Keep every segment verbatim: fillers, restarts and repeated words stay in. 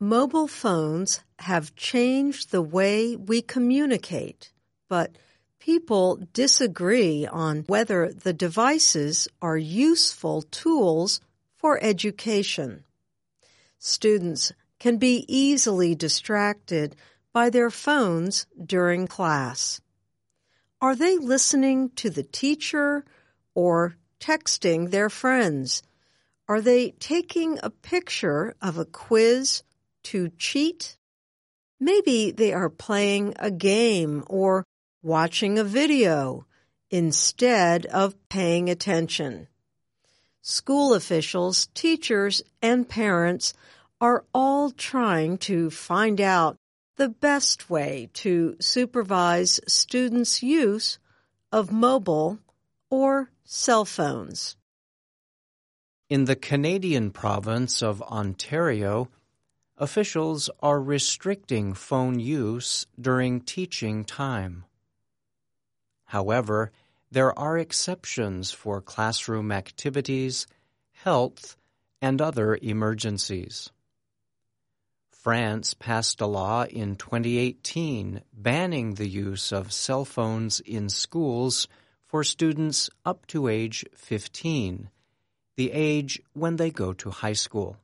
Mobile phones have changed the way we communicate, but people disagree on whether the devices are useful tools for education. Students can be easily distracted by their phones during class. Are they listening to the teacher or texting their friends? Are they taking a picture of a quiz to cheat? Maybe they are playing a game or watching a video instead of paying attention. School officials, teachers, and parents are all trying to find out the best way to supervise students' use of mobile or cell phones. In the Canadian province of Ontario, officials are restricting phone use during teaching time. However, there are exceptions for classroom activities, health, and other emergencies. France passed a law in twenty eighteen banning the use of cell phones in schools for students up to age fifteen, the age when they go to high school.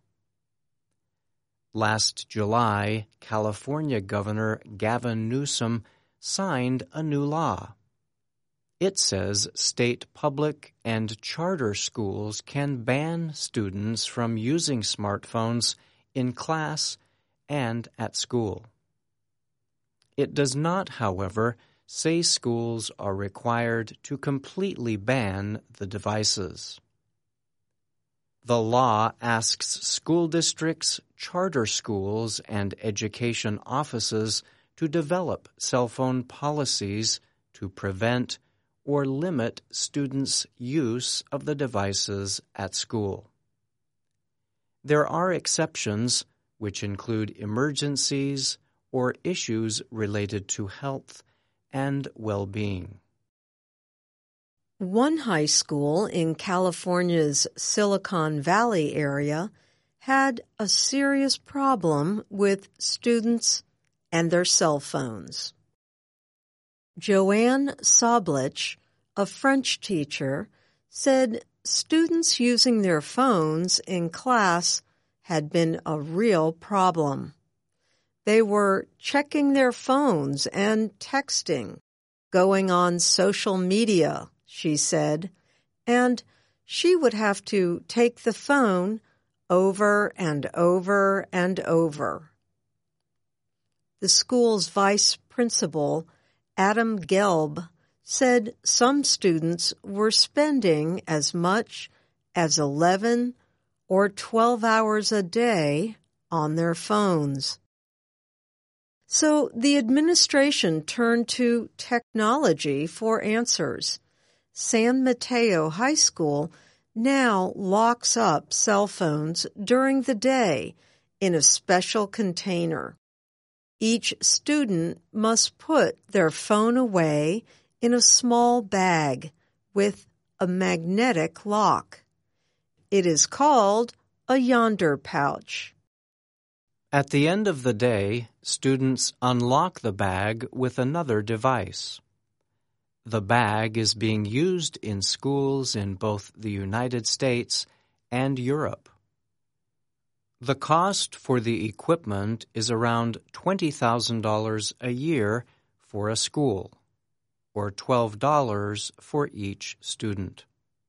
Last July, California Governor Gavin Newsom signed a new law. It says state public and charter schools can ban students from using smartphones in class and at school. It does not, however, say schools are required to completely ban the devices. The law asks school districts, charter schools, and education offices to develop cell phone policies to prevent or limit students' use of the devices at school. There are exceptions, which include emergencies or issues related to health and well-being. One high school in California's Silicon Valley area had a serious problem with students and their cell phones. Joanne Sablich, a French teacher, said students using their phones in class had been a real problem. They were checking their phones and texting, going on social media, she said, and she would have to take the phone over and over and over. The school's vice principal, Adam Gelb, said some students were spending as much as eleven or twelve hours a day on their phones. So the administration turned to technology for answers. San Mateo High School now locks up cell phones during the day in a special container. Each student must put their phone away in a small bag with a magnetic lock. It is called a Yonder pouch. At the end of the day, students unlock the bag with another device. The bag is being used in schools in both the United States and Europe. The cost for the equipment is around twenty thousand dollars a year for a school, or twelve dollars for each student.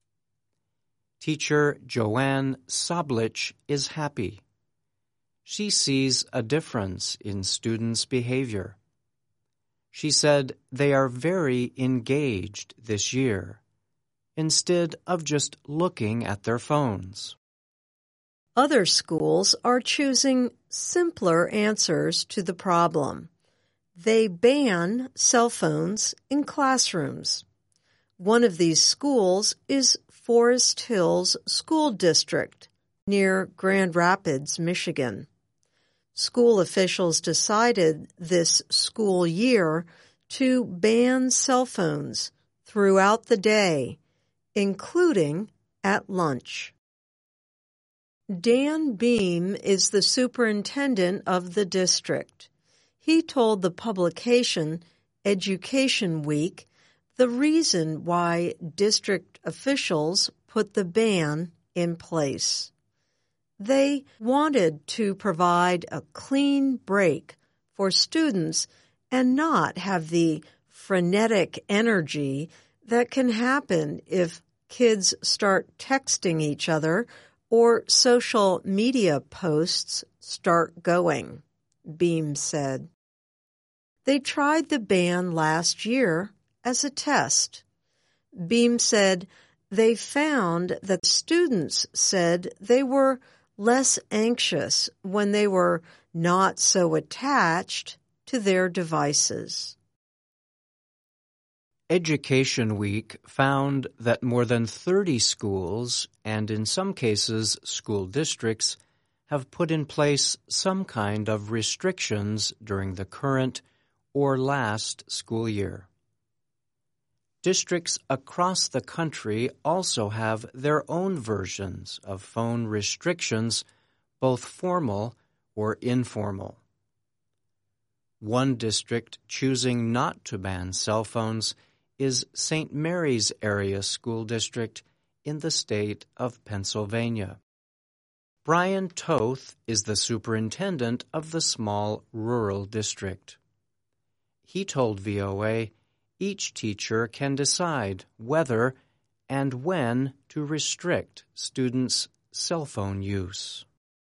Teacher Joanne Sablich is happy. She sees a difference in students' behavior. She said they are very engaged this year, instead of just looking at their phones. Other schools are choosing simpler answers to the problem. They ban cell phones in classrooms. One of these schools is Forest Hills School District near Grand Rapids, Michigan. School officials decided this school year to ban cell phones throughout the day, including at lunch. Dan Beam is the superintendent of the district. He told the publication Education Week the reason why district officials put the ban in place. They wanted to provide a clean break for students and not have the frenetic energy that can happen if kids start texting each other or social media posts start going, Beam said. They tried the ban last year as a test. Beam said they found that students said they were less anxious when they were not so attached to their devices. Education Week found that more than thirty schools, and in some cases school districts, have put in place some kind of restrictions during the current or last school year. Districts across the country also have their own versions of phone restrictions, both formal or informal. One district choosing not to ban cell phones is Saint Mary's Area School District in the state of Pennsylvania. Brian Toth is the superintendent of the small rural district. He told V O A each teacher can decide whether and when to restrict students' cell phone use.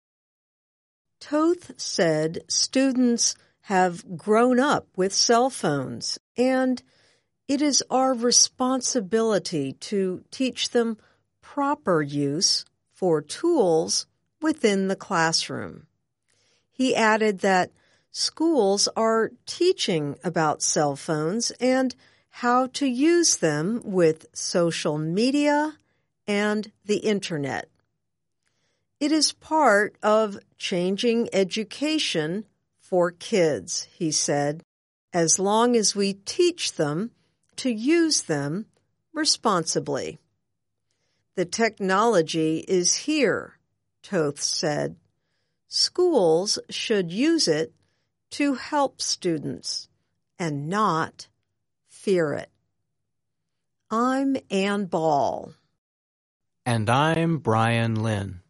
Toth said students have grown up with cell phones, and it is our responsibility to teach them proper use for tools within the classroom. He added that schools are teaching about cell phones and how to use them with social media and the Internet. It is part of changing education for kids, he said, as long as we teach them to use them responsibly. The technology is here, Toth said. Schools should use it to help students and not fear it. I'm Ann Ball. And I'm Brian Lynn.